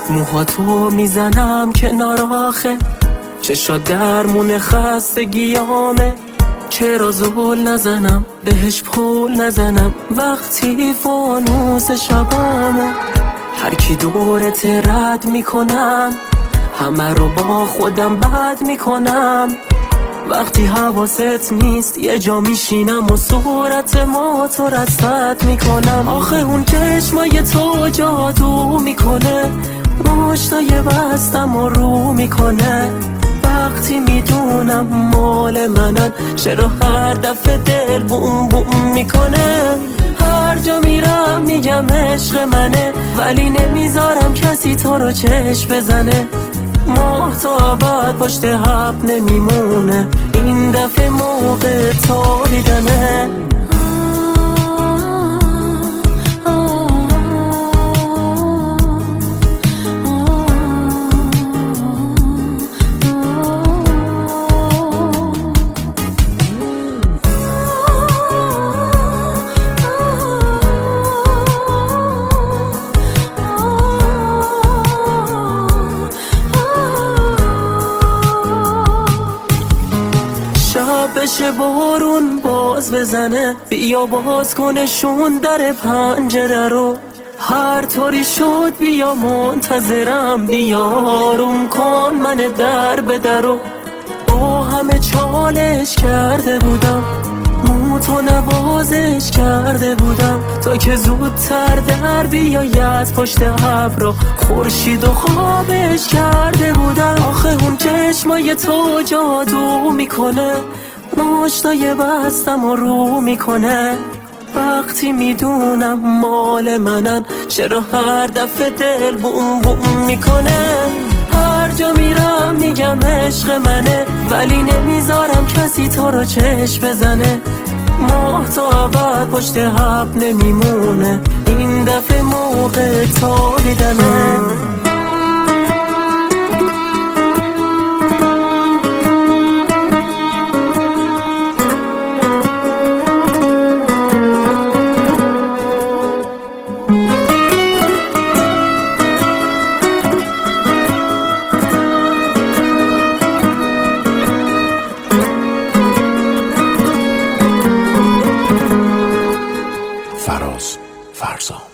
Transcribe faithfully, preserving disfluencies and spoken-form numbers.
موهاتو میزنم کنار آخه، چشات درمون خستگیامه. چرا زول نزنم بهش پول نزنم وقتی فانوس شبامه. هر کی دورت رد میکنم، همه رو با خودم بد میکنم. وقتی حواست نیست یه جا میشینم و صورت ما تو رصد میکنم. آخه اون چشمای تو جادو میکنه، مشتای بستم و رو میکنه. وقتی میدونم مال منن، چرا هر دفعه دل بوم بوم میکنه. هر جا میرم میگم عشق منه، ولی نمیذارم کسی تو رو چشم بزنه. ماه تا بعد پشت حب نمیمونه، این دفعه موقع تو دیدنه. بشه بارون باز بزنه، بیا باز کنشون در پنجره رو. هر طوری شد بیا منتظرم، بیا آروم کن من در به درو. با همه چالش کرده بودم، موتو نوازش کرده بودم، تا که زودتر در بیاید پشت ابرا. خورشید و خوابش کرده بودم. آخه اون چشمای تو جادو میکنه، مشتای بستم و رو میکنه. وقتی میدونم مال منن، چرا هر دفعه دل بوم بوم میکنه. هر جا میرم میگم عشق منه، ولی نمیذارم کسی تو رو چشم بزنه. ماه تا بعد پشت حب نمیمونه، این دفعه موقع تو دیدنه. فراز فرزان.